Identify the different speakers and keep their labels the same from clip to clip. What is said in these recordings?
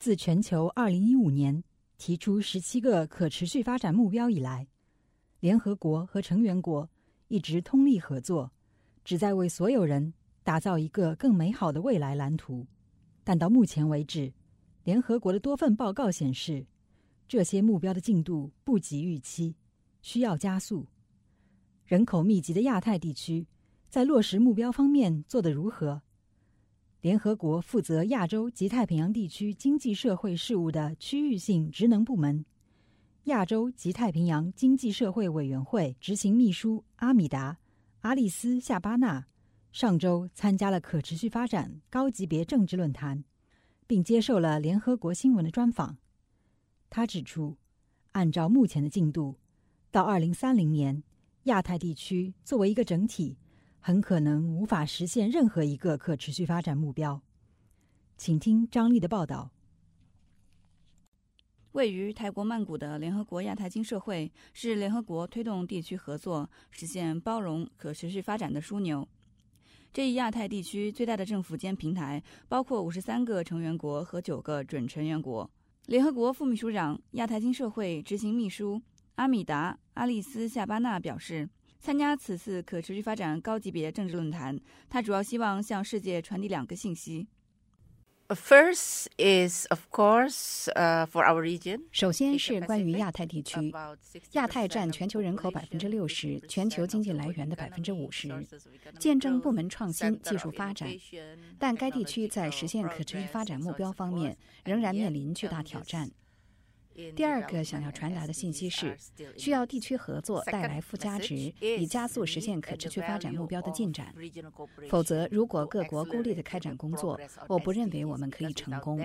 Speaker 1: 自全球2015年提出17个可持续发展目标以来，联合国和成员国一直通力合作，旨在为所有人打造一个更美好的未来蓝图。但到目前为止，联合国的多份报告显示，这些目标的进度不及预期，需要加速。人口密集的亚太地区在落实目标方面做得如何？联合国负责亚洲及太平洋地区经济社会事务的区域性职能部门亚洲及太平洋经济社会委员会执行秘书阿米达·阿利斯·夏巴纳上周参加了可持续发展高级别政治论坛，并接受了联合国新闻的专访。他指出，按照目前的进度，到2030年，亚太地区作为一个整体，很可能无法实现任何一个可持续发展目标。请听张丽的报道。
Speaker 2: 位于泰国曼谷的联合国亚太经社会是联合国推动地区合作、实现包容可持续发展的枢纽。这一亚太地区最大的政府间平台包括53个成员国和9个准成员国。联合国副秘书长、亚太经社会执行秘书阿米达·阿利斯·夏巴纳表示，参加此次可持续发展高级别政治论坛，他主要希望向世界传递2个信息。
Speaker 3: First is, of course, for our region.
Speaker 4: 首先是关于亚太地区，亚太占全球人口60%，全球经济来源的50%，见证部门创新、技术发展。但该地区在实现可持续发展目标方面仍然面临巨大挑战。第二个想要传达的信息是，需要地区合作带来附加值，以加速实现可持续发展目标的进展。否则，如果各国孤立地开展工作，我不认为我们可以成功。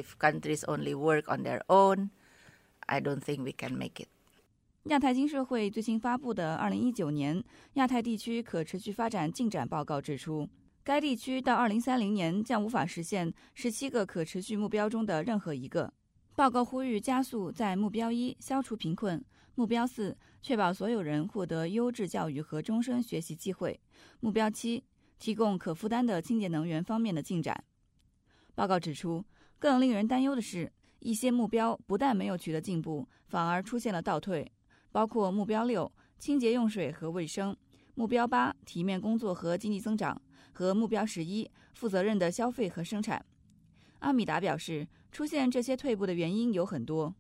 Speaker 2: 亚太经社会最新发布的2019年亚太地区可持续发展进展报告指出，该地区到2030年将无法实现17个可持续目标中的任何一个。报告呼吁加速在目标1消除贫困、目标4确保所有人获得优质教育和终身学习机会、目标7提供可负担的清洁能源方面的进展。报告指出，更令人担忧的是，一些目标不但没有取得进步，反而出现了倒退，包括目标6清洁用水和卫生、目标8体面工作和经济增长和目标11负责任的消费和生产。阿米达表示，出现这些退步的原因有很多。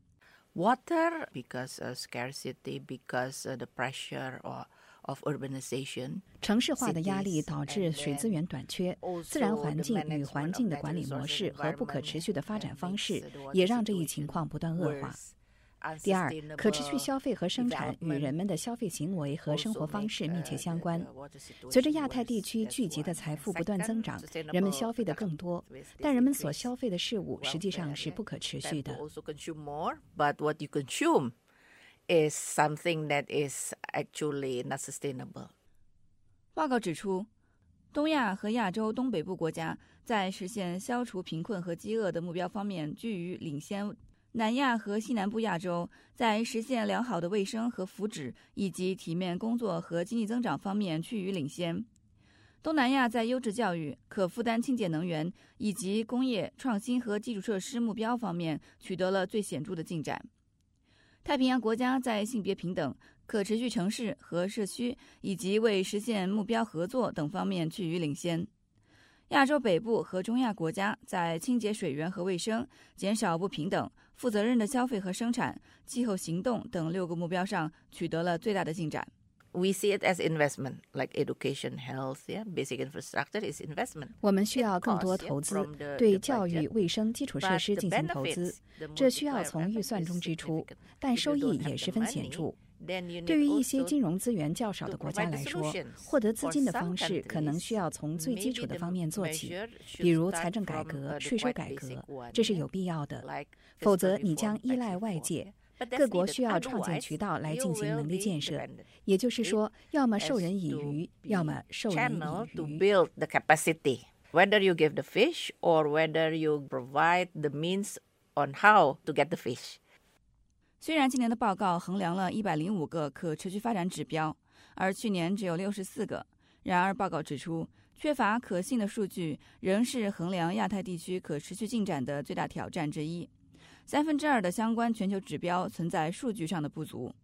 Speaker 3: Water, because of scarcity, because of the pressure of urbanization.
Speaker 4: 城市化的压力导致水资源短缺，自然环境与环境的管理模式和不可持续的发展方式也让这一情况不断恶化。第二，可持续消费和生产与人们的消费行为和生活方式密切相关。随着亚太地区聚集的财富不断增长，人们消费的更多，但人们所消费的事物实际上是不可持续的。
Speaker 3: But what you consume is something that is actually not sustainable.
Speaker 2: 报告指出，东亚和亚洲东北部国家在实现消除贫困和饥饿的目标方面居于领先。南亚和西南部亚洲在实现良好的卫生和福祉以及体面工作和经济增长方面趋于领先。东南亚在优质教育、可负担清洁能源以及工业创新和基础设施目标方面取得了最显著的进展。太平洋国家在性别平等、可持续城市和社区以及为实现目标合作等方面趋于领先。亚洲北部和中亚国家在清洁水源和卫生、减少不平等、负责任的消费和生产、气候行动等6个目标上取得了最大的进展。
Speaker 3: We see it as investment, like education, health, basic infrastructure is investment.
Speaker 4: 我们需要更多投资，对教育、卫生、基础设施进行投资，这需要从预算中支出，但收益也十分显著。对于一些金融资源较少的国家来说，获得资金的方式可能需要从最基础的方面做起，比如财政改革、税收改革，这是有必要的。否则，你将依赖外界。各国需要创建渠道来进行能力建设，也就是说，要么授人以渔，要么授人以渔。
Speaker 3: Whether you give the fish or whether you provide the means on how to get the fish.
Speaker 2: 虽然今年的报告衡量了105个可持续发展指标，而去年只有64个，然而报告指出， 缺乏可信的数据仍是衡量亚太地区可持续进展的最大挑战之一。2/3的相关全球指标存在数据上的不足。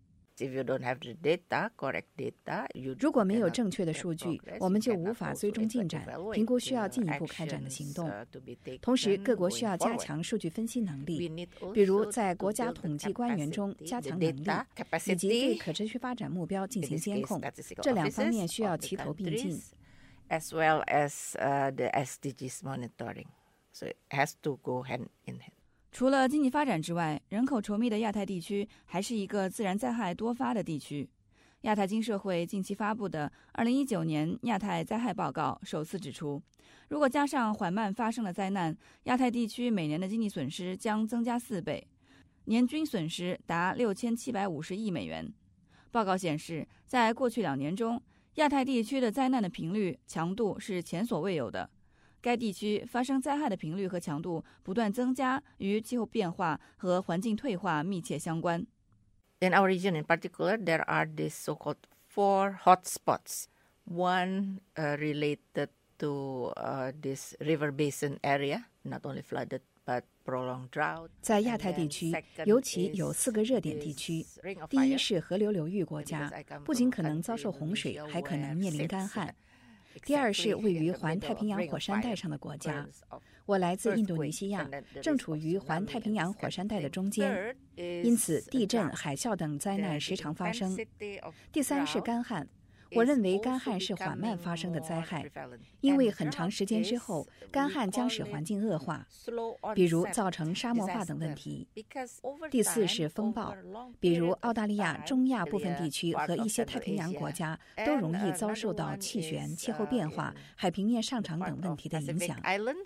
Speaker 4: 如果没有正确的数据，我们就无法追踪进展，评估需要进一步开展的行动。同时，各国需要加强数据分析能力，比如在国家统计官员中加强能力，以及对可持续发展目标进行监控。这2方面需要齐头并进。
Speaker 3: As well as the SDGs monitoring, so it has to go hand in hand.
Speaker 2: 除了经济发展之外，人口稠密的亚太地区还是一个自然灾害多发的地区。亚太经社会近期发布的2019年亚太灾害报告首次指出，如果加上缓慢发生的灾难，亚太地区每年的经济损失将增加4倍，年均损失达6750亿美元。报告显示，在过去2年中，亚太地区的灾难的频率、强度是前所未有的。该地区发生灾害的频率和强度不断增加，与气候变化和环境退化密切相关。
Speaker 3: In our region in particular, there are these so-called 4 hotspots. One related to this river basin area, not only flooded, but prolonged drought.
Speaker 4: 在亚太地区，尤其有4个热点地区。第一是河流流域国家，不仅可能遭受洪水，还可能面临干旱。第二是位于环太平洋火山带上的国家，我来自印度尼西亚，正处于环太平洋火山带的中间，因此地震、海啸等灾难时常发生。第三是干旱，我认为干旱是缓慢发生的灾害，因为很长时间之后，干旱将使环境恶化，比如造成沙漠化等问题。第四是风暴，比如澳大利亚、中亚部分地区和一些太平洋国家都容易遭受到气旋、气候变化、海平面上涨等问题的影响。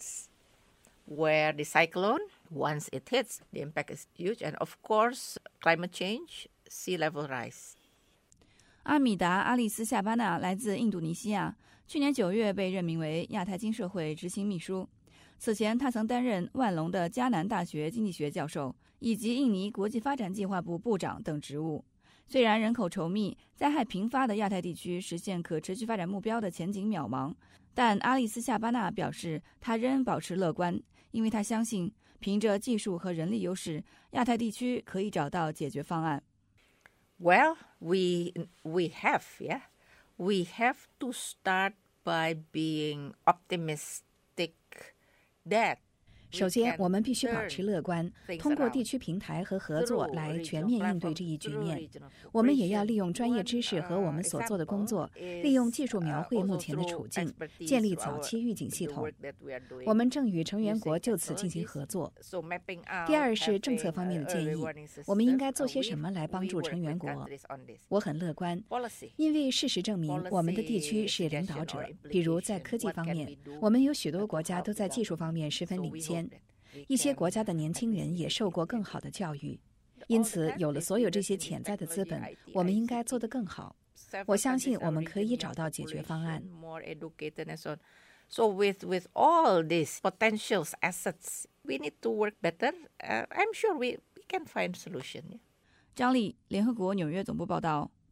Speaker 3: Where the cyclone, once it hits, the impact is huge, and of course, climate change, sea level rise.
Speaker 2: 阿米达·阿利斯·夏巴纳来自印度尼西亚，去年9月被任命为亚太经社会执行秘书。此前，他曾担任万隆的迦南大学经济学教授，以及印尼国际发展计划部部长等职务。虽然人口稠密、灾害频发的亚太地区实现可持续发展目标的前景渺茫，但阿利斯·夏巴纳表示，他仍保持乐观，因为他相信，凭着技术和人力优势，亚太地区可以找到解决方案。
Speaker 3: Well, we have to start by being optimistic that
Speaker 4: 首先，我们必须保持乐观，通过地区平台和合作来全面应对这一局面。我们也要利用专业知识和我们所做的工作，利用技术描绘目前的处境，建立早期预警系统。我们正与成员国就此进行合作。第二是政策方面的建议，我们应该做些什么来帮助成员国？我很乐观，因为事实证明，我们的地区是领导者。比如在科技方面，我们有许多国家都在技术方面十分领先。一些国家的年轻人也受过更好的教育，因此有了所有这些潜在的资本，我们应该做得更好。我相信我们可以找到解决方案。
Speaker 3: So with all these potential assets, we need to work better. I'm sure we can find solution.
Speaker 2: 张丽，联合国纽约总部报道。